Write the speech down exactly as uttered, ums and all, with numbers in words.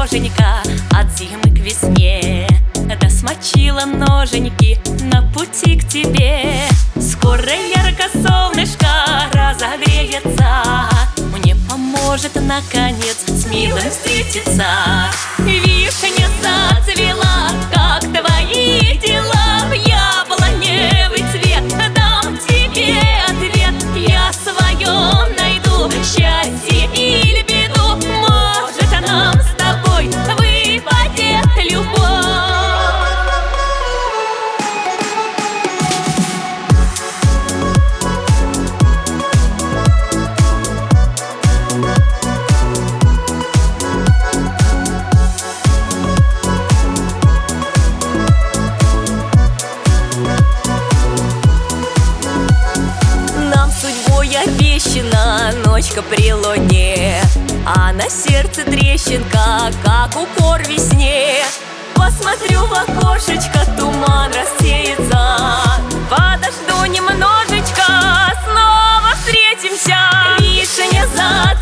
неженька от зимы к весне. Да смочила ноженьки на пути к тебе. Скоро ярко солнышко разогреется, мне поможет наконец с милым встретиться. Вишня зацвела, как твои дела, в яблоневый цвет дам тебе ответ. Я свое найду, счастье или беду, может нам с тобой выпадет любовь. Обещана ночка при луне, а на сердце трещинка, как укор весне. Посмотрю в окошечко, туман рассеется, подожду немножечко, снова встретимся. Вишня за